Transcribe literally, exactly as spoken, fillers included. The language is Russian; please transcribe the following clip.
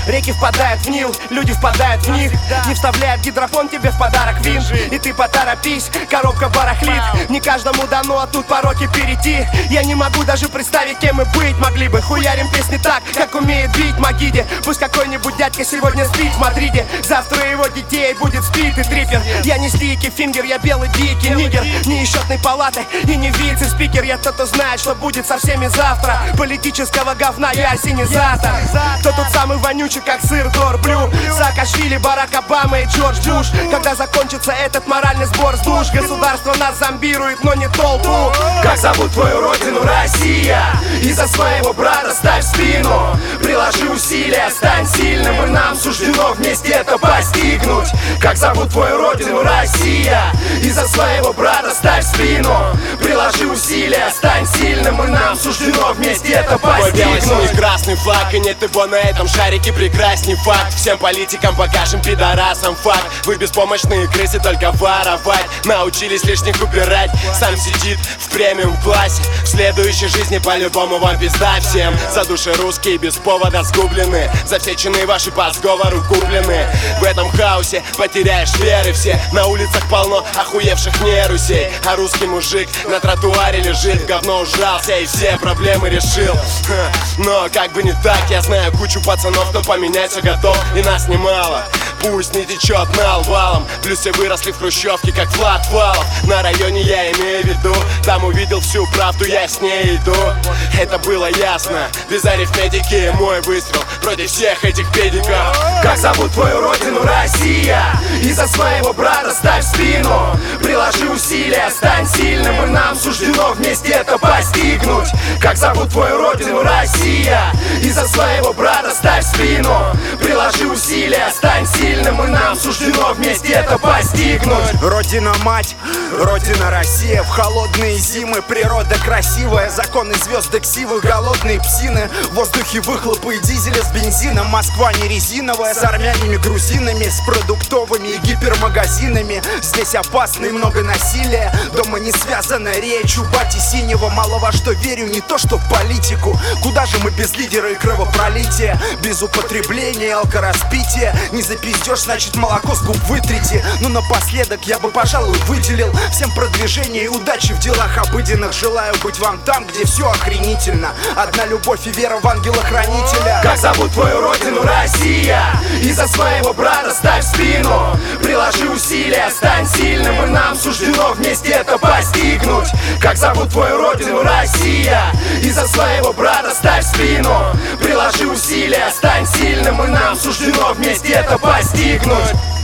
Реки впадают в Нил, люди впадают в них. Не вставляет гидрофон тебе в подарок винт, и ты поторопись, коробка барахлит. Не каждому дано, а тут пороки перейти. Я не могу даже представить, кем мы быть могли бы. Хуярим песни так, как умеет бить Магиде. Пусть какой-нибудь дядька сегодня спит в Мадриде, завтра его детей будет спит и трипер. Я не стики фингер, я белый дикий нигер. Не из счетной палаты и не вице-спикер. Я тот, кто знает, что будет со всеми завтра. Политического говна я осенизатор. Кто тут самый вонючий, как сыр Дорблю? Саакашвили, Барак Обама и Джордж Буш. Когда закончится этот моральный сбор с душ? Государство нас зомбирует, но не толпу. Как зовут твою родину? Россия. И за своего брата ставь спину, приложи усилия, стань сильным, и нам суждено вместе это постигнуть. Как зовут твою родину? Россия. И за своего брата ставь спину, приложи усилия, стань сильным, и нам суждено вместе это постигнуть. Мой белый, синий, красный флаг, и нет его на этом шарике, прекрасней факт. Всем политикам покажем, пидорасам факт. Вы беспомощные крысы, только воровать научились лишних убирать. Сам сидит в премиум классе, в следующей жизни по-любому вам пизда всем. За души русские без повода сгублены, за все чины ваши по сговору куплены. В этом хаосе потеряешь веры все. На улицах полно охуевших нерусей, а русский мужик на тротуаре лежит, говно ужался и все проблемы решил. Но как бы не так, я знаю кучу пацанов, кто поменяться готов, и нас немало. Пусть не течет налвалом, плюс все выросли в хрущевке, как Влад Валов. На районе я имею в виду, там увидел всю правду, я с ней иду. Это было ясно, без арифметики мой выстрел против всех этих педиков. Как зовут твою родину? Россия. И за своего брата ставь спину, приложи усилия, стань сильным, и нам суждено вместе это постигнуть. Как зовут твою родину? Россия. И за своего брата ставь спину, приложи усилия, стань сильным, и нам суждено вместе это постигнуть. Родина-мать, Родина Россия. В холодные зимы природа красивая, законы звезды ксивы, голодные псины. В воздухе выхлопы и дизеля с бензином. Москва не резиновая, с армянами, грузинами, с продуктовыми и гипермагазинами. Здесь опасно и много насилия, дома не связана речь. У бати синего мало во что верю, не то что в политику. Куда же мы без лидера и кровопролития, без употребления и алкораспития? Не запиздешь, значит молоко с губ вытрите. Но напоследок я бы, пожалуй, выделил всем продвижение и удачи в делах обыденных. Желаю быть вам там, где все охренительно. Одна любовь и вера в ангела-хранителя. Как зовут твою родину? Россия. И за своего брата ставь спину, приложи усилия, стань сильным, и нам суждено вместе это постигнуть. Как зовут твою родину? Россия. И за своего брата ставь спину, приложи усилия, стань сильным, и нам суждено вместе это постигнуть.